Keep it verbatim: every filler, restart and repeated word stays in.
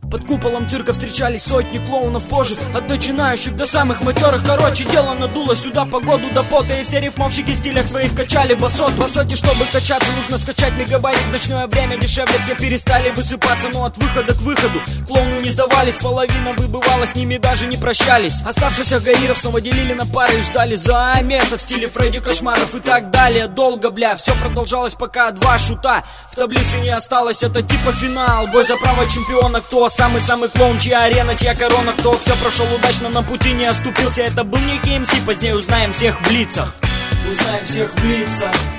Под куполом цирка встречались сотни клоунов позже, от начинающих до самых матерых. Короче, дело надуло сюда погоду до пота, и все рифмовщики в стилях своих качали басот. По сути, чтобы качаться, нужно скачать мегабайт. В ночное время дешевле, все перестали высыпаться. Но от выхода к выходу клоуны не сдавались, половина выбывала, с ними даже не прощались. Оставшихся гаиров снова делили на пары и ждали замеса в стиле Фредди Кошмаров и так далее. Долго, бля, все продолжалось, пока два шута в таблице не осталось. Это типа финал, бой за право чемпиона. Кто самый-самый клоун, чья арена, чья корона. Кто все прошел удачно, на пути не оступился. Это был некий эм си, позднее узнаем всех в лицах. Узнаем всех в лицах.